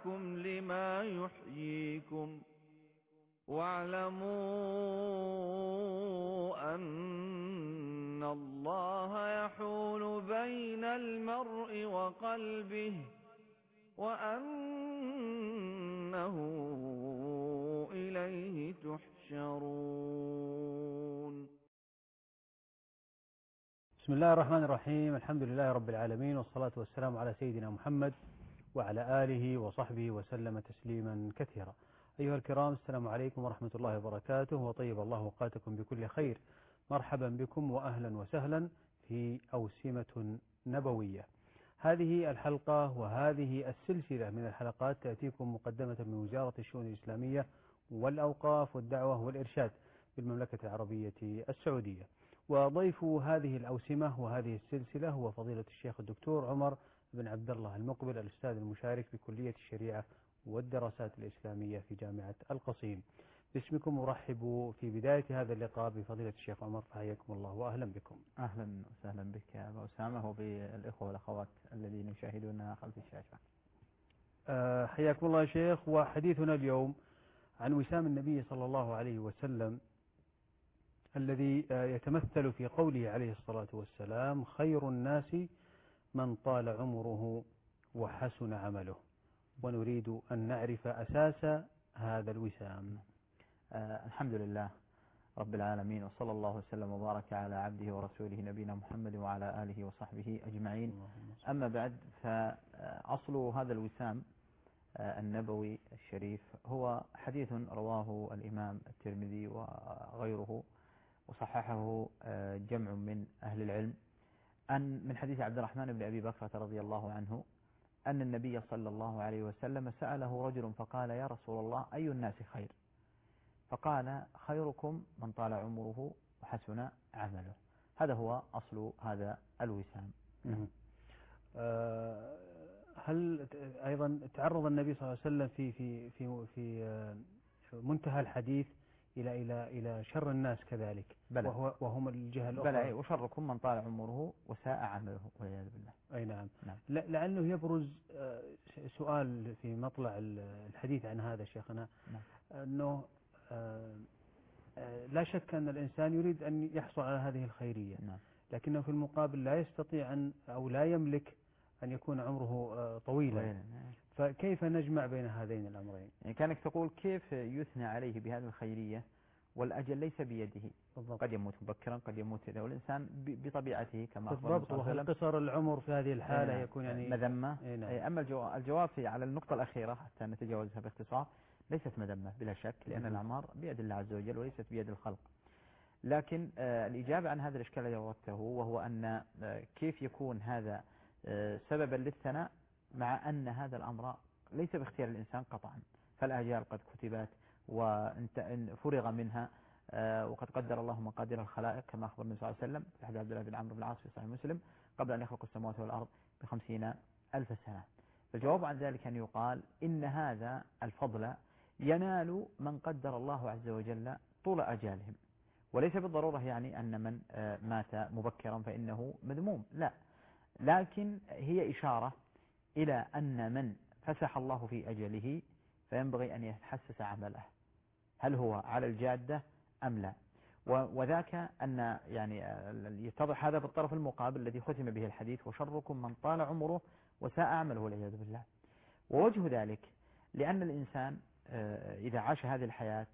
دعاكم لما يحييكم واعلموا أن الله يحول بين المرء وقلبه وأنه إليه تحشرون. بسم الله الرحمن الرحيم. الحمد لله رب العالمين، والصلاة والسلام على سيدنا محمد وعلى آله وصحبه وسلم تسليما كثيرا. أيها الكرام، السلام عليكم ورحمة الله وبركاته، وطيب الله أوقاتكم بكل خير. مرحبا بكم وأهلا وسهلا في أوسمة نبوية. هذه الحلقة وهذه السلسلة من الحلقات تأتيكم مقدمة من وزارة الشؤون الإسلامية والأوقاف والدعوة والإرشاد بالمملكة العربية السعودية. وضيف هذه الأوسمة وهذه السلسلة هو فضيلة الشيخ الدكتور عمر بن عبد الله المقبل، الأستاذ المشارك بكلية الشريعة والدراسات الإسلامية في جامعة القصيم. باسمكم أرحب في بداية هذا اللقاء بفضيلة الشيخ عمر، فحياكم الله وأهلا بكم. أهلا وسهلا بك يا أبا أسامة وبالإخوة والأخوات الذين يشاهدوننا خلف الشاشة. حياكم الله يا شيخ. وحديثنا اليوم عن وسام النبي صلى الله عليه وسلم الذي يتمثل في قوله عليه الصلاة والسلام: خير الناس من طال عمره وحسن عمله. ونريد أن نعرف أساس هذا الوسام. الحمد لله رب العالمين، وصلى الله وسلم وبارك على عبده ورسوله نبينا محمد وعلى آله وصحبه أجمعين. أما بعد، فأصل هذا الوسام النبوي الشريف هو حديث رواه الإمام الترمذي وغيره وصححه جمع من أهل العلم من حديث عبد الرحمن بن أبي بكرة رضي الله عنه أن النبي صلى الله عليه وسلم سأله رجل فقال: يا رسول الله، أي الناس خير؟ فقال: خيركم من طال عمره وحسن عمله. هذا هو أصل هذا الوسام. هل أيضا تعرض النبي صلى الله عليه وسلم في منتهى الحديث إلى شر الناس كذلك؟ وهم الجهة الأخرى. بلى، وشركم من طال عمره وساء عمله والعياذ بالله. أي نعم. لعله يبرز سؤال في مطلع الحديث عن هذا شيخنا. أنه لا شك أن الإنسان يريد أن يحصل على هذه الخيرية، لكنه في المقابل لا يستطيع أو لا يملك أن يكون عمره طويلا. فكيف نجمع بين هذين الأمرين؟ يعني كانك تقول كيف يثنى عليه بهذه الخيرية والأجل ليس بيده. بالضبط. قد يموت مبكرا، قد يموت إذا، والإنسان بطبيعته كما أخبر بالضبط. وقصر العمر في هذه الحالة يكون يعني مذمة. أما الجواب على النقطة الأخيرة حتى نتجاوزها باختصار، ليست مذمة بلا شك، لأن الأعمار بيد الله عز وجل وليست بيد الخلق. لكن الإجابة عن هذا الإشكال الذي وردته، وهو أن كيف يكون هذا سببا للثناء مع أن هذا الأمر ليس باختيار الإنسان قطعا، فالآجال قد كتبت وفرغ منها، وقد قدر الله مقادير الخلائق كما أخبر النبي صلى الله عليه وسلم في حديث عبد الله بن عمرو بن العاص في صحيح مسلم قبل أن يخلق السماوات والأرض ب50,000 سنة. فالجواب عن ذلك أن يقال إن هذا الفضل ينال من قدر الله عز وجل طول أجالهم، وليس بالضرورة يعني أن من مات مبكرا فإنه مذموم، لا، لكن هي إشارة إلى أن من فسح الله في أجله فينبغي أن يتحسس عمله، هل هو على الجادة أم لا. وذاك أن يعني يتضح هذا بالطرف المقابل الذي ختم به الحديث: وشركم من طال عمره وساء عمله والعياذ بالله. ووجه ذلك لأن الإنسان إذا عاش هذه الحياة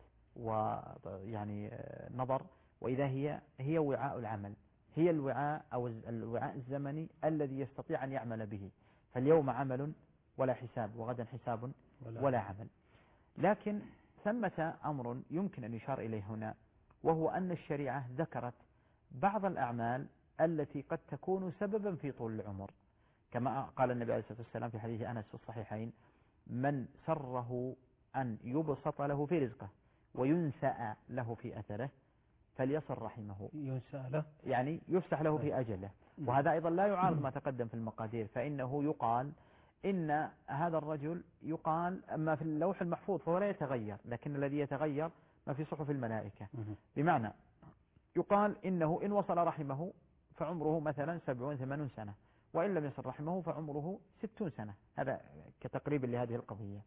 ويعني نظر، وإذا هي وعاء العمل، هي الوعاء أو الوعاء الزمني الذي يستطيع أن يعمل به، فاليوم عمل ولا حساب، وغدا حساب ولا عمل. لكن ثمة أمر يمكن أن يشار إليه هنا، وهو أن الشريعة ذكرت بعض الأعمال التي قد تكون سببا في طول العمر، كما قال النبي عليه الصلاة والسلام في حديث أنس في الصحيحين: من سره أن يبسط له في رزقه وينسأ له في أثره فليصل رحمه. ينسأ له يعني يفسح له في أجله. وهذا أيضا لا يعارض ما تقدم في المقادير، فإنه يقال إن هذا الرجل يقال أما في اللوح المحفوظ فهو لا يتغير، لكن الذي يتغير ما في صحف الملائكة. بمعنى يقال إنه إن وصل رحمه فعمره مثلا 70-80 سنة، وإن لم يصل رحمه فعمره 60 سنة. هذا كتقريب لهذه القضية.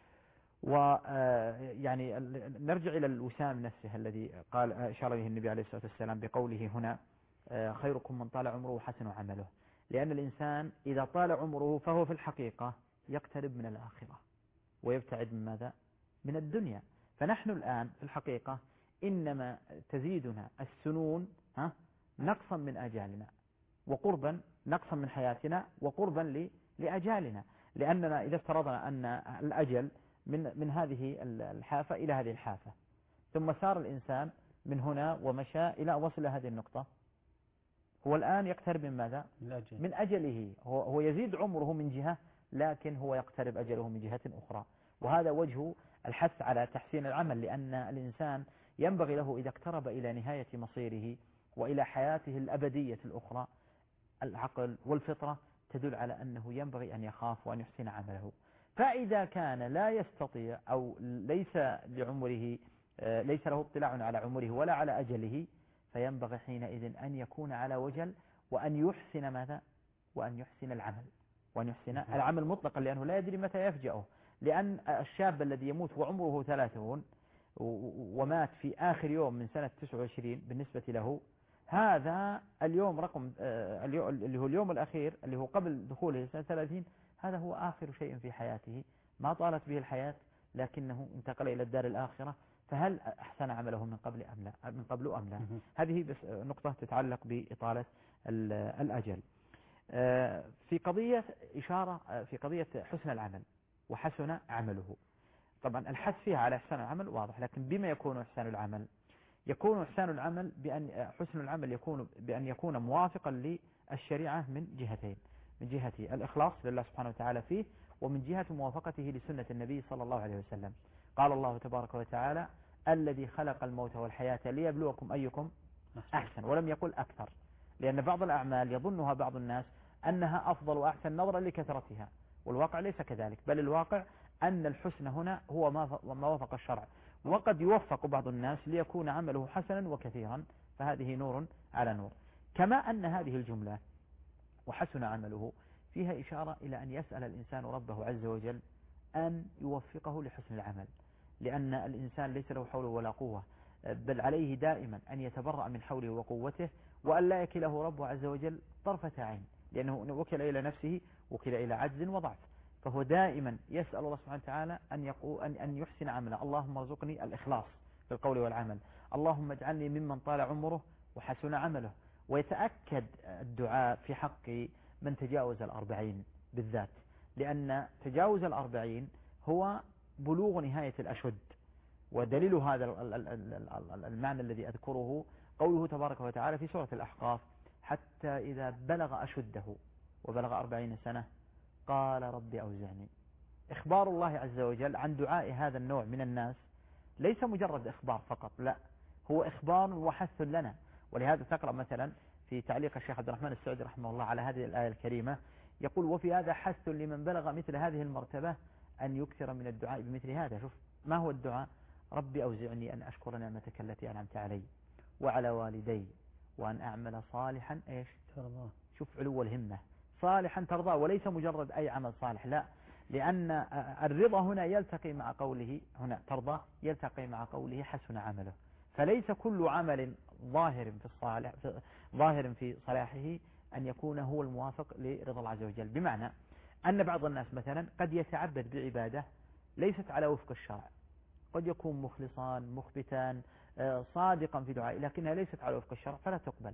ويعني نرجع إلى الوسام نفسه الذي قال أشار إليه النبي عليه الصلاة والسلام بقوله هنا خيركم من طال عمره وحسن عمله. لأن الإنسان إذا طال عمره فهو في الحقيقة يقترب من الآخرة ويبتعد من ماذا؟ من الدنيا. فنحن الآن في الحقيقة إنما تزيدنا السنون نقصا من آجالنا وقربا نقصا من حياتنا وقربا لأجالنا. لأننا إذا افترضنا أن الأجل من هذه الحافة إلى هذه الحافة، ثم سار الإنسان من هنا ومشى إلى وصل هذه النقطة، هو الآن يقترب من ماذا؟ من أجله. هو يزيد عمره من جهة، لكن هو يقترب أجله من جهة أخرى. وهذا وجه الحث على تحسين العمل، لأن الإنسان ينبغي له إذا اقترب إلى نهاية مصيره وإلى حياته الأبدية الأخرى، العقل والفطرة تدل على أنه ينبغي أن يخاف وأن يحسن عمله. فإذا كان لا يستطيع أو ليس لعمره ليس له اطلاع على عمره ولا على أجله، فينبغي حينئذ أن يكون على وجل وأن يحسن ماذا؟ وأن يحسن العمل، وأن يحسن العمل مطلقا، لأنه لا يدري متى يفجأه. لأن الشاب الذي يموت وعمره 30 ومات في آخر يوم من سنة 29 بالنسبة له، هذا اليوم رقم اللي هو اليوم الأخير اللي هو قبل دخوله سنة 30، هذا هو آخر شيء في حياته، ما طالت به الحياة لكنه انتقل إلى الدار الآخرة. فهل أحسن عمله من قبل أم لا؟ هذه بس نقطة تتعلق بإطالة الأجل. في قضية إشارة في قضية حسن العمل وحسن عمله. طبعا الحث فيها على إحسان العمل واضح، لكن بما يكون إحسان العمل؟ يكون إحسان العمل حسن العمل يكون بأن يكون موافقا للشريعة من جهتين: من جهة الإخلاص لله سبحانه وتعالى فيه، ومن جهة موافقته لسنة النبي صلى الله عليه وسلم. قال الله تبارك وتعالى: الذي خلق الموت والحياة ليبلوكم أيكم أحسن، ولم يقل أكثر، لأن بعض الأعمال يظنها بعض الناس أنها أفضل وأحسن نظرا لكثرتها، والواقع ليس كذلك، بل الواقع أن الحسن هنا هو ما وافق الشرع. وقد يوفق بعض الناس ليكون عمله حسنا وكثيرا، فهذه نور على نور. كما أن هذه الجملة وحسن عمله فيها إشارة إلى أن يسأل الإنسان ربه عز وجل أن يوفقه لحسن العمل، لأن الإنسان ليس له حول ولا قوة، بل عليه دائما أن يتبرأ من حوله وقوته، وأن لا يكله ربه عز وجل طرفة عين، لأنه وكل إلى نفسه وكل إلى عجز وضعف. فهو دائما يسأل الله سبحانه وتعالى أن يحسن عمله. اللهم ارزقني الإخلاص في القول والعمل، اللهم اجعلني ممن طال عمره وحسن عمله. ويتأكد الدعاء في حق من تجاوز 40 بالذات، لأن تجاوز 40 هو بلوغ نهاية الأشد. ودليل هذا المعنى الذي أذكره قوله تبارك وتعالى في سورة الأحقاف: حتى إذا بلغ أشده وبلغ 40 سنة قال رب أوزعني. إخبار الله عز وجل عن دعاء هذا النوع من الناس ليس مجرد إخبار فقط، لا، هو إخبار وحث لنا. ولهذا تقرأ مثلا في تعليق الشيخ عبد الرحمن السعدي رحمه الله على هذه الآية الكريمة، يقول: وفي هذا حث لمن بلغ مثل هذه المرتبة أن يكثر من الدعاء بمثل هذا. شوف ما هو الدعاء: ربي أوزعني أن أشكر نعمتك التي أنعمت علي وعلى والدي وأن أعمل صالحا إيش ترضاه. شوف علو الهمة، صالحا ترضاه، وليس مجرد أي عمل صالح، لا، لأن الرضا هنا يلتقي مع قوله هنا ترضى، يلتقي مع قوله حسن عمله. فليس كل عمل ظاهر في صلاحه أن يكون هو الموافق لرضا الله عز وجل. بمعنى أن بعض الناس مثلا قد يتعبد بعبادة ليست على وفق الشرع، قد يكون مخلصان مخبتان صادقا في دعائه، لكنها ليست على وفق الشرع فلا تقبل.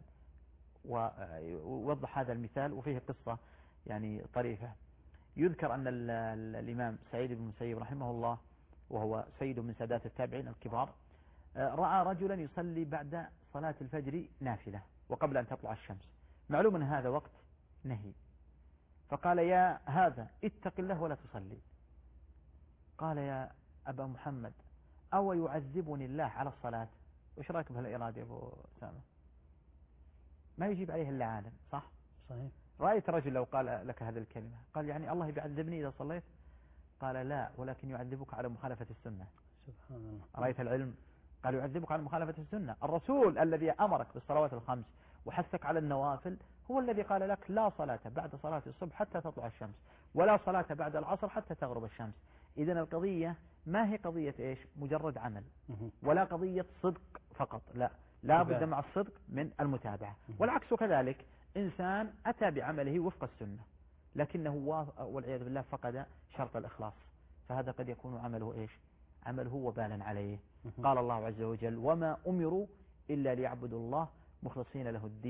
ووضح هذا المثال، وفيه قصة يعني طريفة. يذكر أن الإمام سعيد بن المسيب رحمه الله، وهو سيد من سادات التابعين الكبار، رأى رجلا يصلي بعد صلاة الفجر نافلة وقبل أن تطلع الشمس، معلوم أن هذا وقت نهي، فقال: يا هذا اتق الله ولا تصلي. قال: يا أبا محمد أو يعذبني الله على الصلاة؟ وش رأيك بهالإرادة يا أبو سامة؟ ما يجيب عليه إلا عالم، صح؟ صحيح. رأيت رجل لو قال لك هذه الكلمة قال: يعني الله بيعذبني إذا صليت؟ قال: لا، ولكن يعذبك على مخالفة السنة. سبحان الله. رأيت العلم؟ قال: يعذبك على مخالفة السنة. الرسول الذي أمرك بالصلوات الخمس وحثك على النوافل هو الذي قال لك لا صلاة بعد صلاة الصبح حتى تطلع الشمس، ولا صلاة بعد العصر حتى تغرب الشمس. إذا القضية ما هي قضية إيش مجرد عمل، ولا قضية صدق فقط، لا بد مع الصدق من المتابعة. والعكس كذلك، إنسان أتى بعمله وفق السنة لكنه والعياذ بالله فقد شرط الإخلاص، فهذا قد يكون عمله إيش، عمله وبالا عليه. قال الله عز وجل وما أمروا إلا ليعبدوا الله مخلصين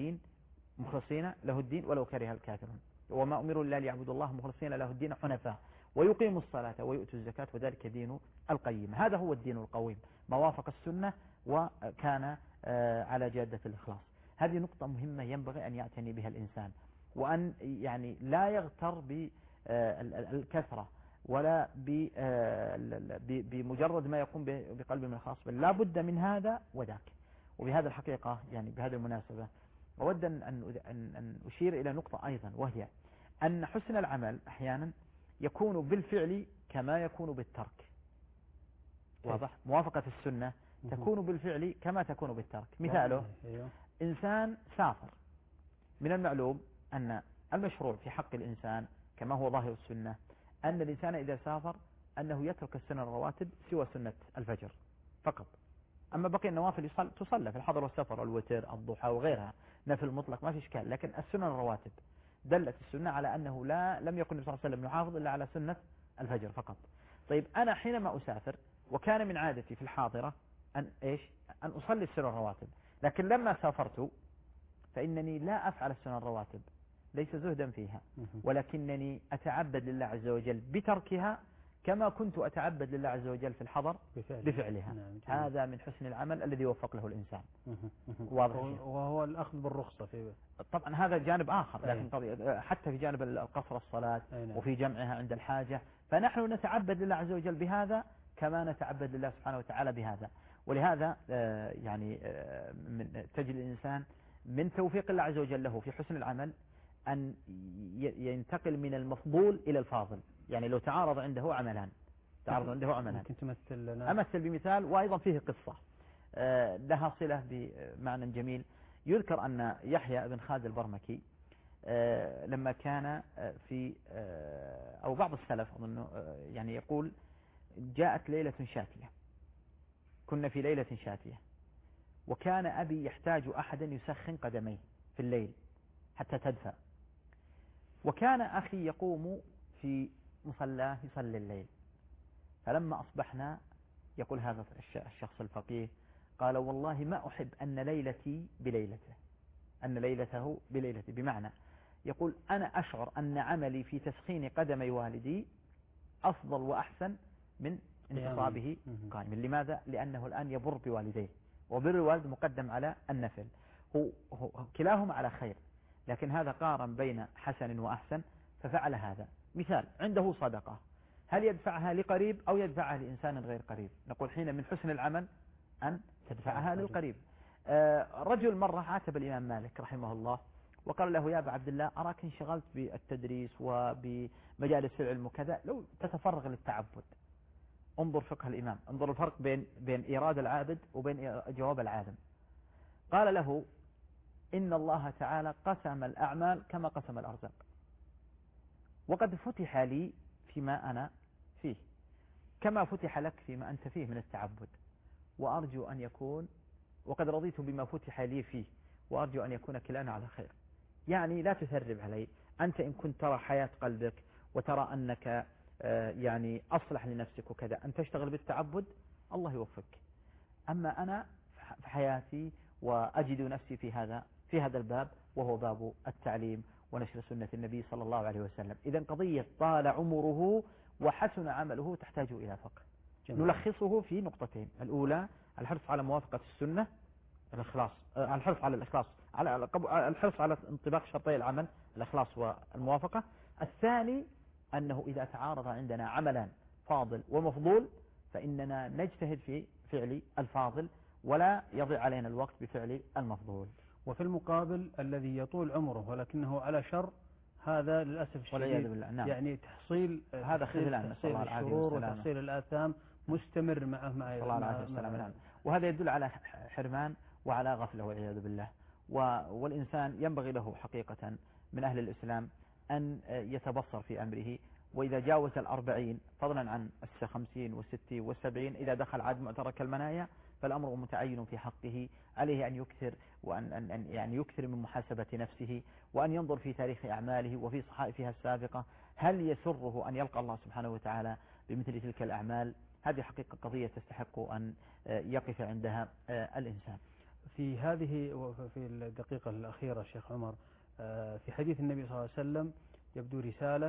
له الدين ولو كره الكافرون. وما أمروا إلا ليعبدوا الله مخلصين له الدين حنفاء ويقيموا الصلاة ويؤتوا الزكاة وذلك دين القيم. هذا هو الدين القويم، ما وافق السنة وكان على جادة الإخلاص. هذه نقطة مهمة ينبغي أن يعتني بها الإنسان، وأن يعني لا يغتر بالكثرة ولا بمجرد ما يقوم بقلب من الخاص، بل لا بد من هذا وذاك. وبهذا الحقيقة يعني بهذه المناسبة أود أن أشير إلى نقطة أيضا، وهي أن حسن العمل أحيانا يكون بالفعل كما يكون بالترك. واضح؟ موافقة السنة تكون بالفعل كما تكون بالترك. مثاله إنسان سافر، من المعلوم أن المشروع في حق الإنسان كما هو ظاهر السنة أن الإنسان إذا سافر أنه يترك السنن الرواتب سوى سنة الفجر فقط. أما بقي النوافل تصلى في الحضر والسفر، الوتر الضحى وغيرها نفل مطلق ما في إشكال، لكن السنن الرواتب دلت السنة على أنه لم يكن النبي صلى الله عليه وسلم يحافظ إلا على سنة الفجر فقط. طيب أنا حينما أسافر وكان من عادتي في الحاضرة أن أصلي السنن الرواتب، لكن لما سافرت فإنني لا أفعل السنن الرواتب، ليس زهدا فيها، ولكنني أتعبد لله عز وجل بتركها كما كنت أتعبد لله عز وجل في الحضر بفعلها. هذا من حسن العمل الذي وفق له الإنسان. واضح؟ وهو الأخذ بالرخصة في طبعا هذا جانب آخر، لكن حتى في جانب القصر الصلاة وفي جمعها عند الحاجة، فنحن نتعبد لله عز وجل بهذا كما نتعبد لله سبحانه وتعالى بهذا. ولهذا يعني تجد الإنسان من توفيق الله عز وجل له في حسن العمل أن ينتقل من المفضول إلى الفاضل. يعني لو تعارض عنده عملان، ممكن تمثل لنا؟ أمثل بمثال وأيضا فيه قصة لها صلة بمعنى جميل. يذكر أن يحيى بن خالد البرمكي لما كان في أو بعض السلف أظن يعني يقول جاءت ليلة شاتية، كنا في ليلة شاتية وكان أبي يحتاج أحدا يسخن قدميه في الليل حتى تدفى، وكان أخي يقوم في مصلاه يصلي الليل. فلما أصبحنا يقول هذا الشخص الفقيه قال والله ما أحب أن ليلتي بليلته، أن ليلته بليلتي، بمعنى يقول أنا أشعر أن عملي في تسخين قدمي والدي أفضل وأحسن من انتصابه قائما. لماذا؟ لأنه الآن يبر بوالديه، وبر الوالد مقدم على النفل، هو كلاهما على خير، لكن هذا قارن بين حسن وأحسن ففعل هذا. مثال عنده صدقة، هل يدفعها لقريب أو يدفعها لإنسان غير قريب؟ نقول حين من حسن العمل أن تدفعها للقريب. رجل مرة عاتب الإمام مالك رحمه الله وقال له يا أبا عبد الله أراك انشغلت بالتدريس وبمجالس العلم وكذا، لو تتفرغ للتعبد. انظر فقه الإمام، انظر الفرق بين إيراد العابد وبين جواب العالم. قال له إن الله تعالى قسم الأعمال كما قسم الأرزاق، وقد فتح لي فيما أنا فيه كما فتح لك فيما أنت فيه من التعبد، وأرجو أن يكون وقد رضيت بما فتح لي فيه، وأرجو أن يكون كلانا على خير. يعني لا تثرب علي، أنت إن كنت ترى حياة قلبك وترى أنك يعني أصلح لنفسك وكذا أن تشتغل بالتعبد، الله يوفقك. أما أنا في حياتي وأجد نفسي في هذا الباب، وهو باب التعليم ونشر سنة النبي صلى الله عليه وسلم. إذن قضية طال عمره وحسن عمله تحتاج إلى فقه. نلخصه في نقطتين: الأولى الحرص على موافقة السنة، الإخلاص، الحرص على الإخلاص، الحرص على انطباق شرطي العمل الإخلاص والموافقة. الثاني أنه إذا تعارض عندنا عملان فاضل ومفضول فإننا نجتهد في فعل الفاضل ولا يضيع علينا الوقت بفعل المفضول. وفي المقابل الذي يطول عمره ولكنه على شر، هذا للأسف الشديد نعم. يعني تحصيل هذا خذلان، تحصيل الشرور وتحصيل الآثام مستمر معه صلى الله عليه وسلم. وهذا يدل على حرمان وعلى غفلة والعياذ بالله. والإنسان ينبغي له حقيقة من أهل الإسلام أن يتبصر في أمره، وإذا جاوز 40 فضلا عن 50 و60 و70 إذا دخل عاد معترك المنايا فالأمر متعين في حقه، عليه أن يكثر وأن يعني يكثر من محاسبة نفسه، وأن ينظر في تاريخ أعماله وفي صحائفها السابقة هل يسره أن يلقى الله سبحانه وتعالى بمثل تلك الأعمال. هذه حقيقة قضية تستحق أن يقف عندها الإنسان. في هذه وفي الدقيقة الأخيرة شيخ عمر، في حديث النبي صلى الله عليه وسلم يبدو رسالة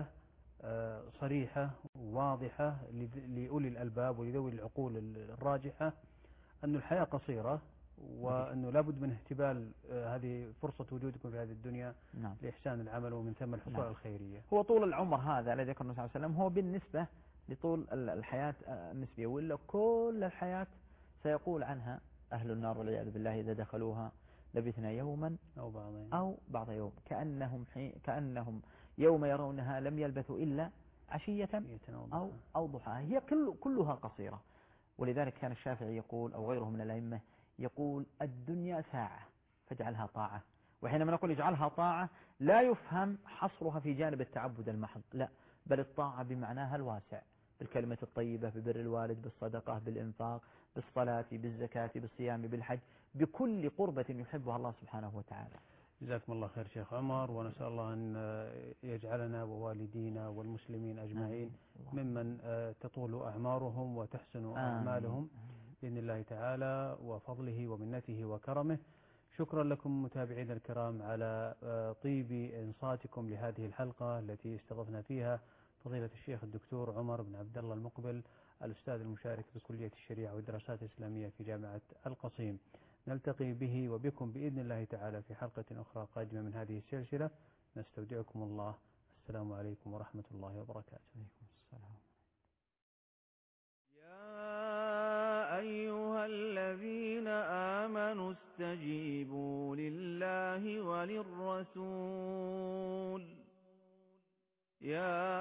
صريحة واضحة لأولي الألباب ولذوي العقول الراجحة أن الحياة قصيرة، وأنه لابد من اهتبال هذه فرصة وجودكم في هذه الدنيا نعم. لإحسان العمل ومن ثم الحصول على الخيرية. هو طول العمر هذا الذي ذكر النبي صلى الله عليه وسلم هو بالنسبة لطول الحياة النسبية، وإلا كل الحياة سيقول عنها أهل النار والعياذ بالله إذا دخلوها لبثنا يوما أو بعض يوم كأنهم يوم يرونها لم يلبثوا إلا عشية أو ضحاها. هي كلها قصيرة. ولذلك كان الشافعي يقول أو غيره من الأئمة يقول الدنيا ساعة فاجعلها طاعة. وحينما نقول اجعلها طاعة لا يفهم حصرها في جانب التعبد المحض، لا، بل الطاعة بمعناها الواسع، بالكلمة الطيبة، ببر الوالد، بالصدقة، بالإنفاق، بالصلاة، بالزكاة، بالصيام، بالحج، بكل قربة يحبها الله سبحانه وتعالى. جزاكم الله خير شيخ عمر، ونسأل الله أن يجعلنا ووالدينا والمسلمين أجمعين ممن تطول أعمارهم وتحسن أعمالهم بإذن الله تعالى وفضله ومنته وكرمه. شكرا لكم متابعينا الكرام على طيب إنصاتكم لهذه الحلقة التي استضفنا فيها فضيلة الشيخ الدكتور عمر بن عبد الله المقبل، الأستاذ المشارك بكلية الشريعة والدراسات الإسلامية في جامعة القصيم. نلتقي به وبكم بإذن الله تعالى في حلقة أخرى قادمة من هذه السلسلة. نستودعكم الله. السلام عليكم ورحمة الله وبركاته. السلام. يا أيها الذين آمنوا استجيبوا لله وللرسول يا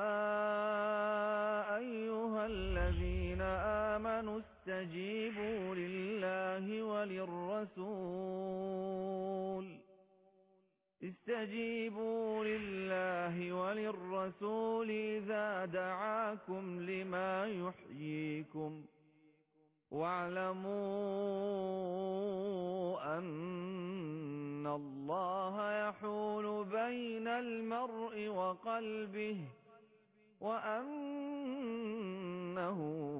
أيها الذين آمنوا استجيبوا لله وللرسول إذا دعاكم لما يحييكم واعلموا أن الله يحول بين المرء وقلبه وأنه